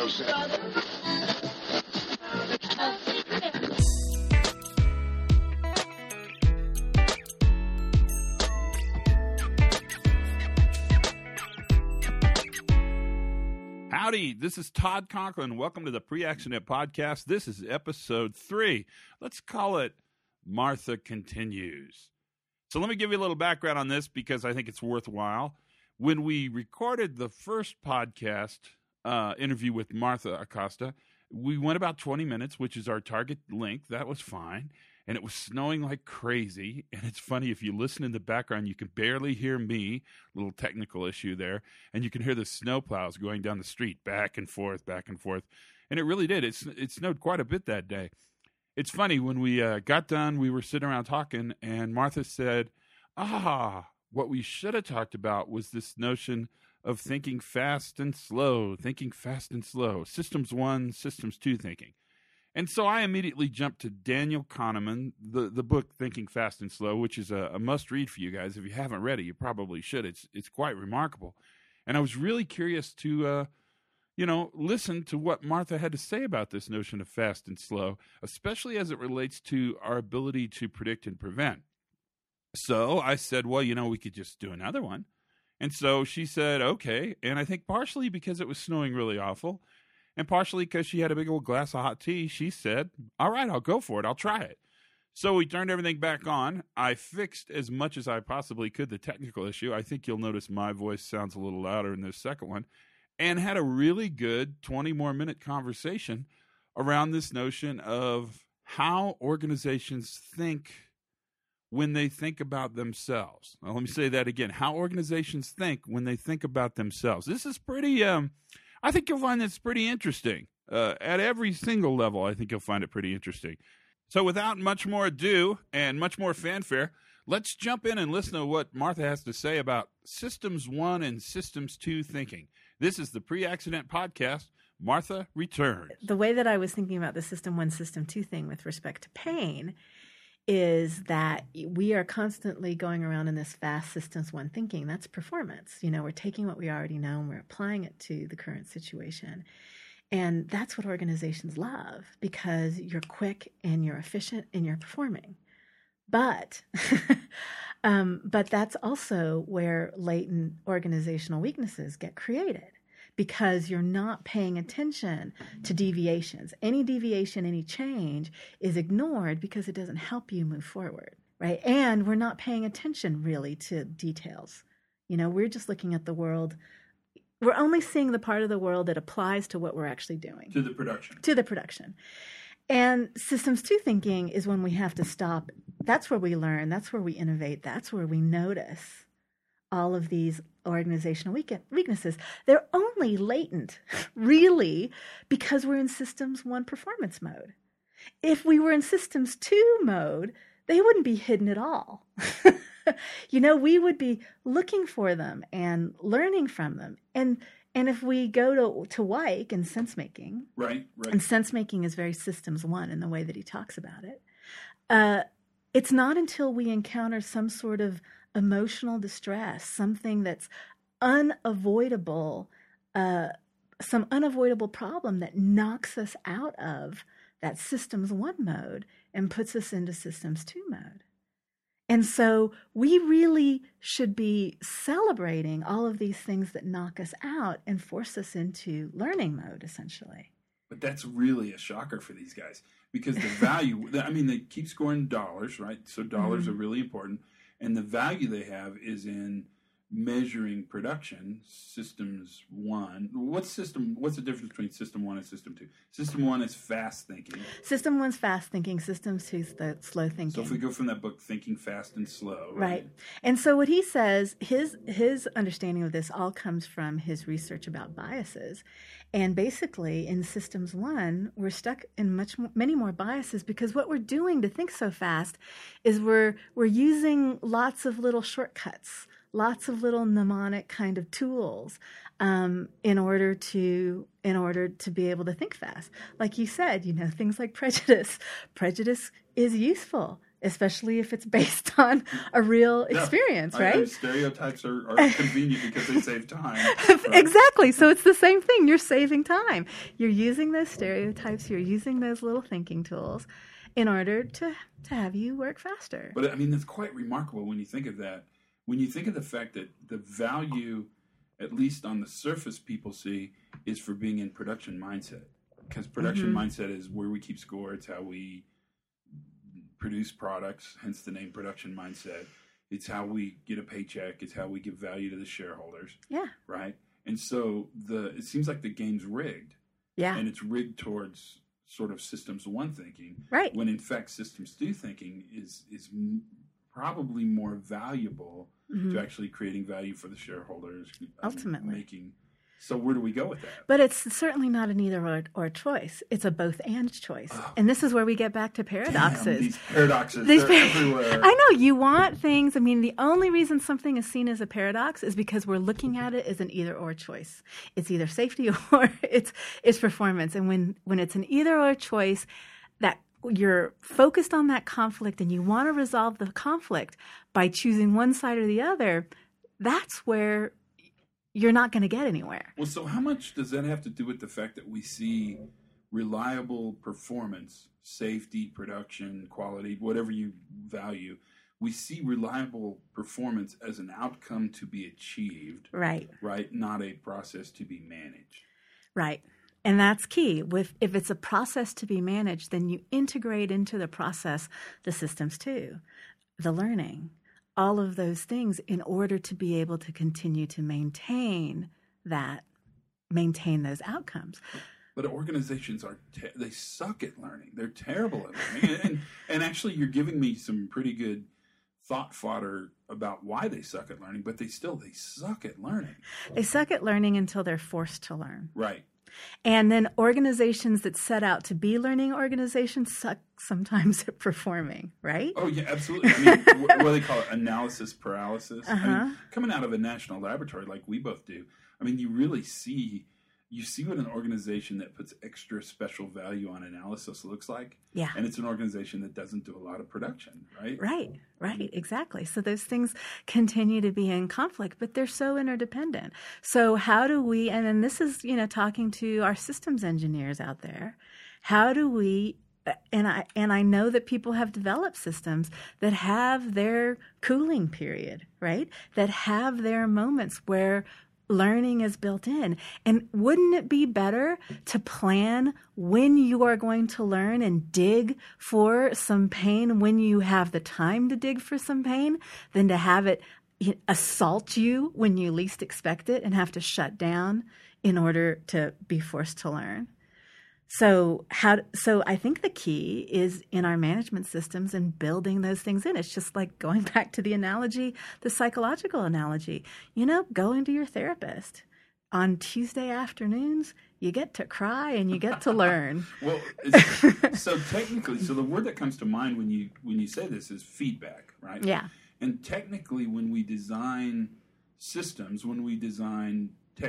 Howdy, this is Todd Conklin. Welcome to the Pre-Accident Podcast. This is episode 3. Let's call it Martha Continues. So let me give you a little background on this because I think it's worthwhile. When we recorded the first podcast interview with Martha Acosta, we went about 20 minutes, which is our target length. That was fine. And it was snowing like crazy. And it's funny, if you listen in the background, you can barely hear me, little technical issue there, and you can hear the snow plows going down the street, back and forth, back and forth. And it really did. It snowed quite a bit that day. It's funny, when we got done, we were sitting around talking, and Martha said, what we should have talked about was this notion of thinking fast and slow, Systems 1, Systems 2 thinking. And so I immediately jumped to Daniel Kahneman, the book Thinking Fast and Slow, which is a must-read for you guys. If you haven't read it, you probably should. It's quite remarkable. And I was really curious to, listen to what Martha had to say about this notion of fast and slow, especially as it relates to our ability to predict and prevent. So I said, well, we could just do another one. And so she said, okay. And I think partially because it was snowing really awful, and partially because she had a big old glass of hot tea, she said, all right, I'll go for it. I'll try it. So we turned everything back on. I fixed as much as I possibly could the technical issue. I think you'll notice my voice sounds a little louder in this second one. And had a really good 20 more minute conversation around this notion of how organizations think when they think about themselves. Now, let me say that again. How organizations think when they think about themselves. This is pretty... I think you'll find this pretty interesting. At every single level, I think you'll find it pretty interesting. So without much more ado and much more fanfare, let's jump in and listen to what Martha has to say about Systems 1 and Systems 2 thinking. This is the Pre-Accident Podcast. Martha returns. The way that I was thinking about the System 1, System 2 thing with respect to pain is that we are constantly going around in this fast Systems 1 thinking. That's performance. We're taking what we already know and we're applying it to the current situation. And that's what organizations love, because you're quick and you're efficient and you're performing. But that's also where latent organizational weaknesses get created, because you're not paying attention to deviations. Any deviation, any change is ignored because it doesn't help you move forward, right? And we're not paying attention really to details. We're just looking at the world. We're only seeing the part of the world that applies to what we're actually doing. To the production. To the production. And Systems 2 thinking is when we have to stop. That's where we learn. That's where we innovate. That's where we notice all of these organizational weaknesses. They're only latent, really, because we're in Systems 1 performance mode. If we were in Systems 2 mode, they wouldn't be hidden at all. We would be looking for them and learning from them. And if we go to Weick and sense-making, right. And sense-making is very Systems 1 in the way that he talks about it, it's not until we encounter some sort of emotional distress, something that's unavoidable, some unavoidable problem that knocks us out of that Systems 1 mode and puts us into Systems 2 mode. And so we really should be celebrating all of these things that knock us out and force us into learning mode, essentially. But that's really a shocker for these guys, because the value, they keep scoring dollars, right? So dollars are really important. And the value they have is in measuring production. Systems 1. What's the difference between System 1 and System 2? System 1 is fast thinking. System 1's fast thinking. System 2's the slow thinking. So if we go from that book, Thinking Fast and Slow. Right. And so what he says, his understanding of this all comes from his research about biases. And basically, in Systems 1, we're stuck in many more biases, because what we're doing to think so fast is we're using lots of little shortcuts, lots of little mnemonic kind of tools in order to be able to think fast. Like you said, things like prejudice. Prejudice is useful. especially if it's based on a real experience, right? Stereotypes are convenient because they save time. Right? Exactly. So it's the same thing. You're saving time. You're using those stereotypes. You're using those little thinking tools in order to have you work faster. But I mean, it's quite remarkable when you think of that. When you think of the fact that the value, at least on the surface, people see is for being in production mindset. Because production mindset is where we keep score. It's how we produce products, hence the name production mindset. It's how we get a paycheck. It's how we give value to the shareholders. Yeah. Right? And so it seems like the game's rigged. Yeah. And it's rigged towards sort of systems one thinking. Right. When in fact systems two thinking is probably more valuable to actually creating value for the shareholders. Ultimately. So where do we go with that? But it's certainly not an either or choice. It's a both and choice. And this is where we get back to paradoxes. Damn, these paradoxes, they're everywhere. I know, you want things. I mean, the only reason something is seen as a paradox is because we're looking at it as an either or choice. It's either safety or it's performance. And when it's an either or choice, that you're focused on that conflict and you want to resolve the conflict by choosing one side or the other, that's where you're not going to get anywhere. Well, so how much does that have to do with the fact that we see reliable performance, safety, production, quality, whatever you value, we see reliable performance as an outcome to be achieved. Right. Right? Not a process to be managed. Right. And that's key. If it's a process to be managed, then you integrate into the process the systems too, the learning, all of those things in order to be able to continue to maintain those outcomes. But organizations they suck at learning. They're terrible at learning. and actually, you're giving me some pretty good thought fodder about why they suck at learning, but they suck at learning. They suck at learning until they're forced to learn. Right. And then organizations that set out to be learning organizations suck sometimes at performing, right? Oh, yeah, absolutely. I mean, what do they call it? Analysis paralysis. Uh-huh. I mean, coming out of a national laboratory like we both do, I mean, you really see what an organization that puts extra special value on analysis looks like. Yeah. And it's an organization that doesn't do a lot of production, right? Right, exactly. So those things continue to be in conflict, but they're so interdependent. So how do we, and then this is, talking to our systems engineers out there, how do we, and I know that people have developed systems that have their cooling period, right? That have their moments where learning is built in. And wouldn't it be better to plan when you are going to learn and dig for some pain when you have the time to dig for some pain than to have it assault you when you least expect it and have to shut down in order to be forced to learn? So I think the key is in our management systems and building those things in. It's just like going back to the analogy, the psychological analogy. Going to your therapist. On Tuesday afternoons, you get to cry and you get to learn. Well, so technically, the word that comes to mind when you say this is feedback, right? Yeah. And technically, when we design systems, when we design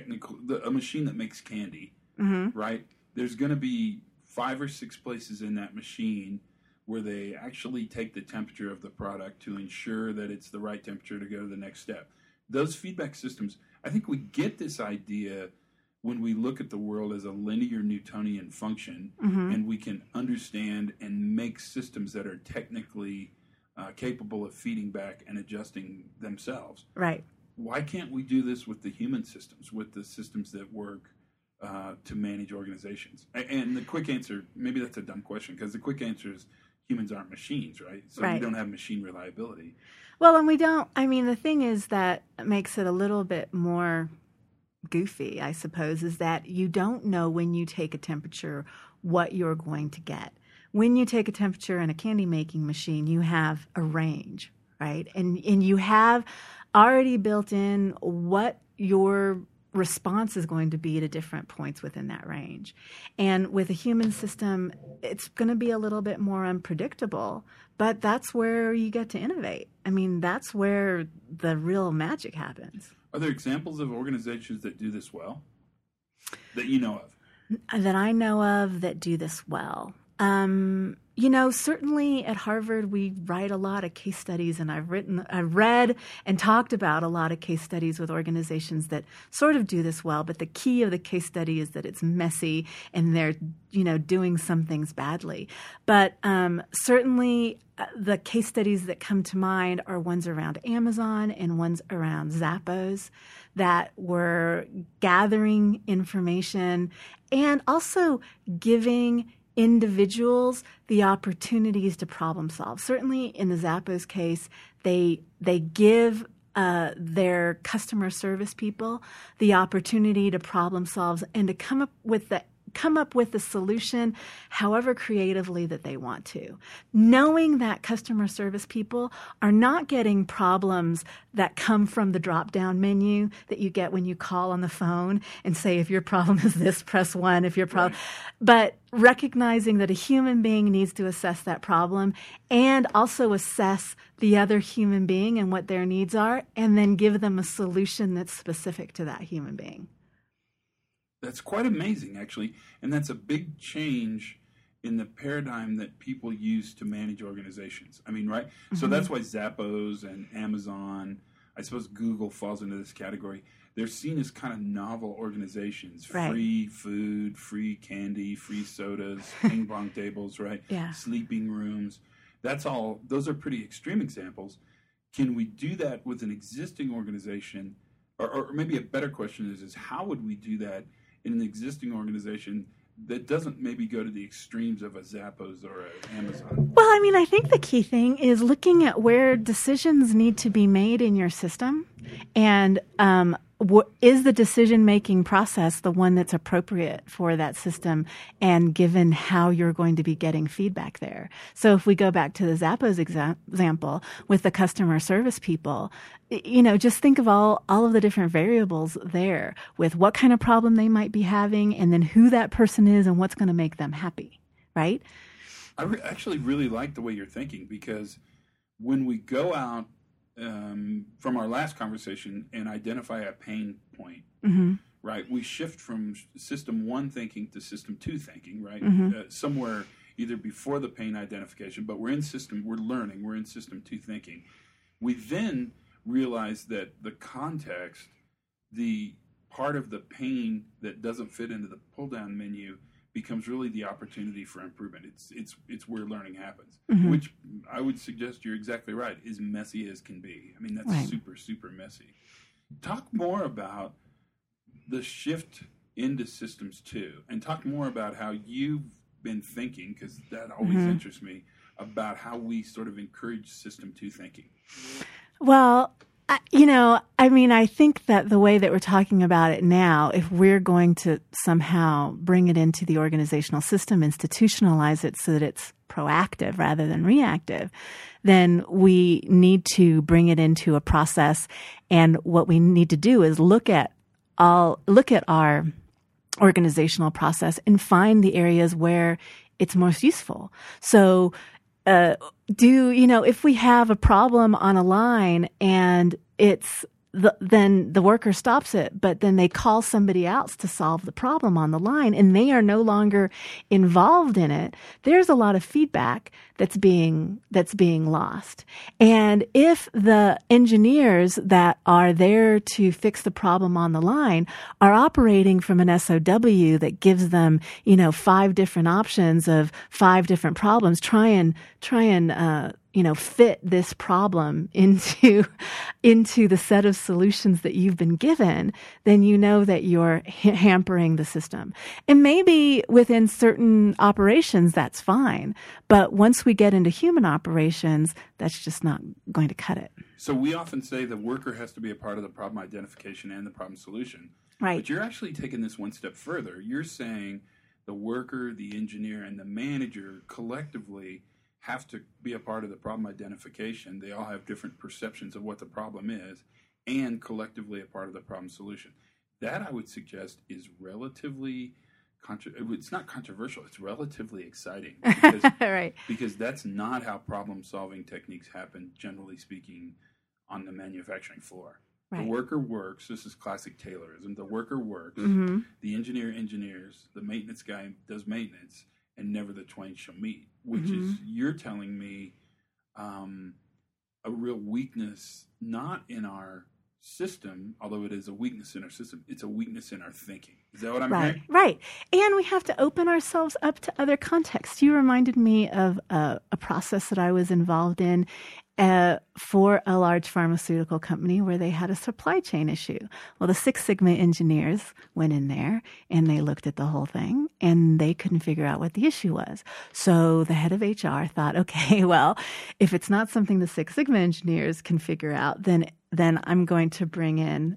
a machine that makes candy, right? There's going to be 5 or 6 places in that machine where they actually take the temperature of the product to ensure that it's the right temperature to go to the next step. Those feedback systems, I think we get this idea when we look at the world as a linear Newtonian function, and we can understand and make systems that are technically capable of feeding back and adjusting themselves. Right. Why can't we do this with the human systems, with the systems that work to manage organizations? And the quick answer, maybe that's a dumb question, because the quick answer is humans aren't machines, right? So we don't have machine reliability. Well, and we don't, the thing is that makes it a little bit more goofy, I suppose, is that you don't know when you take a temperature what you're going to get. When you take a temperature in a candy making machine, you have a range, right? And you have already built in what your response is going to be at different points within that range. And with a human system, it's going to be a little bit more unpredictable, but that's where you get to innovate. That's where the real magic happens. Are there examples of organizations that do this well that you know of? That I know of that do this well. Certainly at Harvard, we write a lot of case studies, and I've read and talked about a lot of case studies with organizations that sort of do this well. But the key of the case study is that it's messy and they're, doing some things badly. But certainly the case studies that come to mind are ones around Amazon and ones around Zappos that were gathering information and also giving individuals the opportunities to problem solve. Certainly in the Zappos case, they give their customer service people the opportunity to problem solve and to come up with the solution however creatively that they want to. Knowing that customer service people are not getting problems that come from the drop-down menu that you get when you call on the phone and say, if your problem is this, press 1. If your problem, Right. But recognizing that a human being needs to assess that problem and also assess the other human being and what their needs are, and then give them a solution that's specific to that human being. That's quite amazing, actually. And that's a big change in the paradigm that people use to manage organizations. I mean, right? Mm-hmm. So that's why Zappos and Amazon, I suppose Google falls into this category. They're seen as kind of novel organizations. Right. Free food, free candy, free sodas, ping pong tables, right? Yeah. Sleeping rooms. That's all. Those are pretty extreme examples. Can we do that with an existing organization? Or maybe a better question is how would we do that in an existing organization that doesn't maybe go to the extremes of a Zappos or an Amazon? Well, I think the key thing is looking at where decisions need to be made in your system and is the decision-making process the one that's appropriate for that system and given how you're going to be getting feedback there. So if we go back to the Zappos example with the customer service people, just think of all of the different variables there with what kind of problem they might be having and then who that person is and what's going to make them happy, right? I actually really like the way you're thinking because when we go out from our last conversation and identify a pain point, mm-hmm. right? We shift from system 1 thinking to system 2 thinking, right? Mm-hmm. Somewhere either before the pain identification, but we're in system 2 thinking. We then realize that the context, the part of the pain that doesn't fit into the pull down menu becomes really the opportunity for improvement. It's where learning happens, mm-hmm. which I would suggest you're exactly right, is messy as can be. I mean, that's right. super, super messy. Talk more about the shift into systems 2 and talk more about how you've been thinking, because that always mm-hmm. interests me, about how we sort of encourage system 2 thinking. Well, I think that the way that we're talking about it now, if we're going to somehow bring it into the organizational system, institutionalize it so that it's proactive rather than reactive, then we need to bring it into a process. And what we need to do is look at our organizational process and find the areas where it's most useful. So, if we have a problem on a line and then the worker stops it, but then they call somebody else to solve the problem on the line and they are no longer involved in it, there's a lot of feedback that's being lost. And if the engineers that are there to fix the problem on the line are operating from an SOW that gives them, 5 different options of 5 different problems, try and fit this problem into the set of solutions that you've been given, then you know that you're hampering the system. And maybe within certain operations, that's fine. But once we get into human operations, that's just not going to cut it. So we often say the worker has to be a part of the problem identification and the problem solution. Right. But you're actually taking this one step further. You're saying the worker, the engineer, and the manager collectively have to be a part of the problem identification. They all have different perceptions of what the problem is and collectively a part of the problem solution. That, I would suggest, is relatively it's not controversial. It's relatively exciting because, right. because that's not how problem-solving techniques happen, generally speaking, on the manufacturing floor. Right. The worker works. This is classic Taylorism. The worker works. Mm-hmm. The engineer engineers. The maintenance guy does maintenance. and never the twain shall meet, which is, you're telling me, a real weakness, not in our system, although it is a weakness in our system, it's a weakness in our thinking. Is that what I'm hearing? Right. And we have to open ourselves up to other contexts. You reminded me of a process that I was involved in for a large pharmaceutical company where they had a supply chain issue. Well, the Six Sigma engineers went in there and they looked at the whole thing and they couldn't figure out what the issue was. So the head of HR thought, okay, well, if it's not something the Six Sigma engineers can figure out, then I'm going to bring in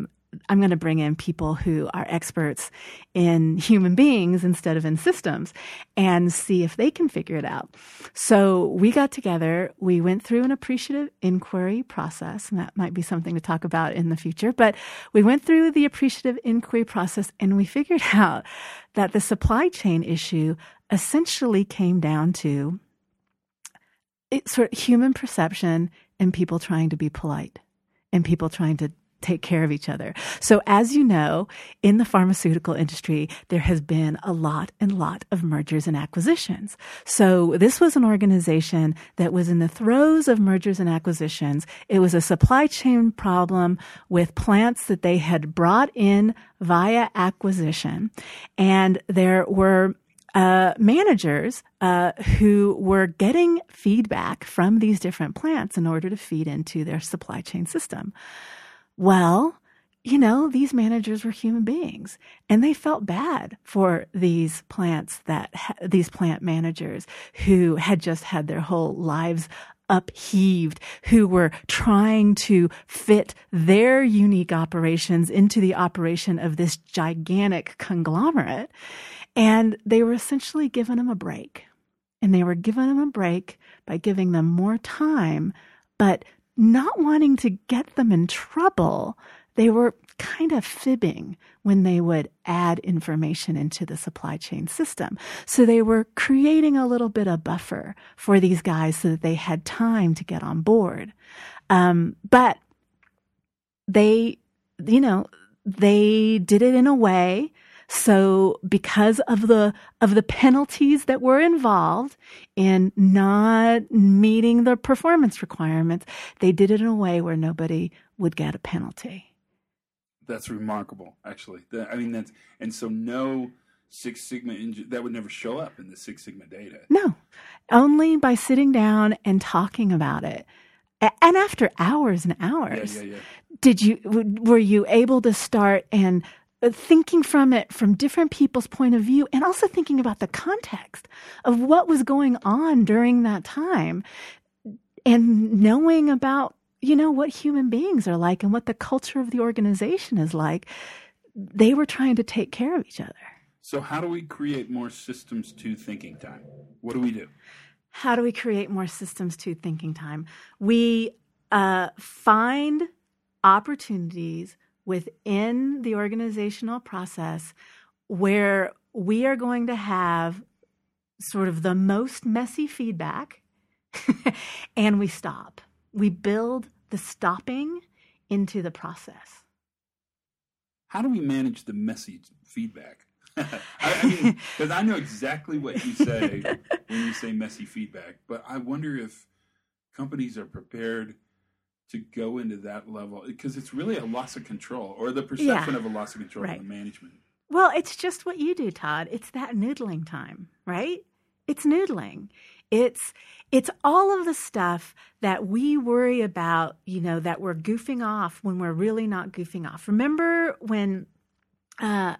people who are experts in human beings instead of in systems and see if they can figure it out. So we got together, we went through an appreciative inquiry process, and that might be something to talk about in the future, but we went through the appreciative inquiry process and we figured out that the supply chain issue essentially came down to sort of human perception and people trying to be polite and people trying to take care of each other. So as you know, in the pharmaceutical industry, there has been a lot of mergers and acquisitions. So this was an organization that was in the throes of mergers and acquisitions. It was a supply chain problem with plants that they had brought in via acquisition. And there were managers who were getting feedback from these different plants in order to feed into their supply chain system. Well, these managers were human beings, and they felt bad for these plant managers who had just had their whole lives upheaved, who were trying to fit their unique operations into the operation of this gigantic conglomerate. And they were essentially giving them a break. And they were giving them a break by giving them more time, but not wanting to get them in trouble. They were kind of fibbing when they would add information into the supply chain system. So they were creating a little bit of buffer for these guys so that they had time to get on board. But they did it in a way. So because of the penalties that were involved in not meeting the performance requirements, they did it in a way where nobody would get a penalty. That's remarkable, actually. And so no Six Sigma that would never show up in the Six Sigma data. No, only by sitting down and talking about it. And after hours and hours, were you able to start and thinking from it from different people's point of view, and also thinking about the context of what was going on during that time, and knowing about, what human beings are like and what the culture of the organization is like. They were trying to take care of each other. So how do we create more systems to thinking time? What do we do? How do we create more systems to thinking time? We find opportunities within the organizational process where we are going to have sort of the most messy feedback and we stop. We build the stopping into the process. How do we manage the messy feedback? Because I know exactly what you say when you say messy feedback, but I wonder if companies are prepared to go into that level, because it's really a loss of control, or the perception of a loss of control in the management. Well, it's just what you do, Todd. It's that noodling time, right? It's noodling. It's all of the stuff that we worry about, that we're goofing off when we're really not goofing off. Remember when, I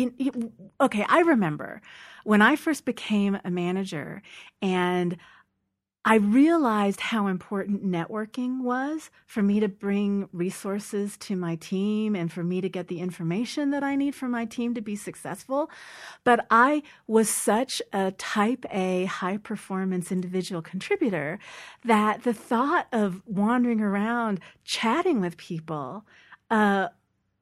remember when I first became a manager and I realized how important networking was for me to bring resources to my team and for me to get the information that I need for my team to be successful. But I was such a type A high performance individual contributor that the thought of wandering around chatting with people felt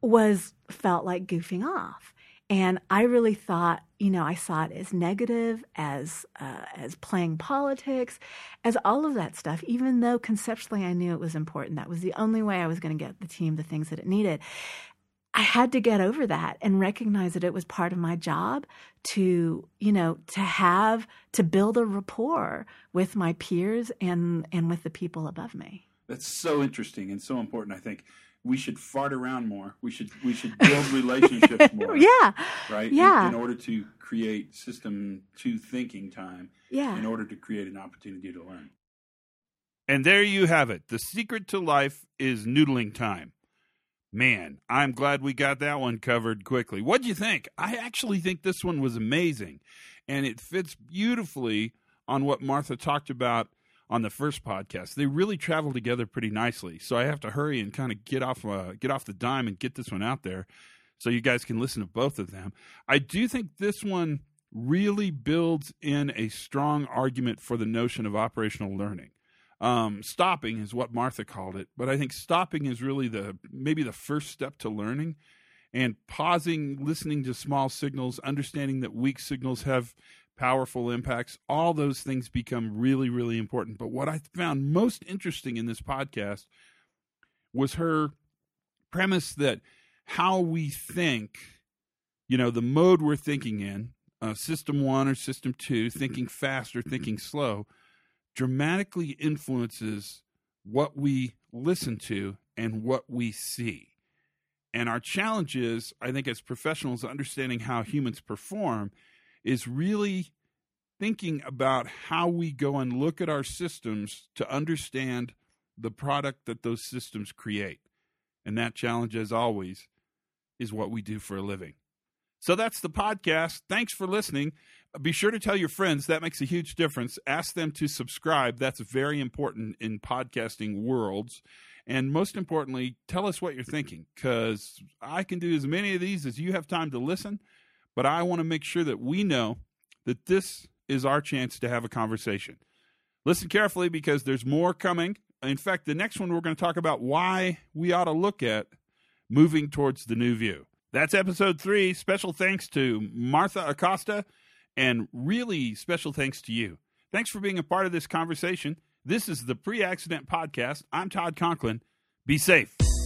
like goofing off. And I really thought, I saw it as negative, as playing politics, as all of that stuff, even though conceptually I knew it was important. That was the only way I was going to get the team the things that it needed. I had to get over that and recognize that it was part of my job to, to build a rapport with my peers and with the people above me. That's so interesting and so important. I think we should fart around more. We should build relationships more. Yeah. Right? Yeah. In order to create system 2 thinking time. Yeah. In order to create an opportunity to learn. And there you have it. The secret to life is noodling time. Man, I'm glad we got that one covered quickly. What'd you think? I actually think this one was amazing, and it fits beautifully on what Martha talked about on the first podcast. They really travel together pretty nicely, so I have to hurry and kind of get off the dime and get this one out there so you guys can listen to both of them. I do think this one really builds in a strong argument for the notion of operational learning. Stopping is what Martha called it, but I think stopping is really maybe the first step to learning, and pausing, listening to small signals, understanding that weak signals have powerful impacts. All those things become really, really important. But what I found most interesting in this podcast was her premise that how we think, the mode we're thinking in, system 1 or system 2, thinking fast or thinking slow, dramatically influences what we listen to and what we see. And our challenge is, I think, as professionals, understanding how humans perform is really thinking about how we go and look at our systems to understand the product that those systems create. And that challenge, as always, is what we do for a living. So that's the podcast. Thanks for listening. Be sure to tell your friends. That makes a huge difference. Ask them to subscribe. That's very important in podcasting worlds. And most importantly, tell us what you're thinking, because I can do as many of these as you have time to listen, but I want to make sure that we know that this is our chance to have a conversation. Listen carefully, because there's more coming. In fact, the next one we're going to talk about why we ought to look at moving towards the new view. That's episode 3. Special thanks to Martha Acosta, and really special thanks to you. Thanks for being a part of this conversation. This is the Pre-Accident Podcast. I'm Todd Conklin. Be safe.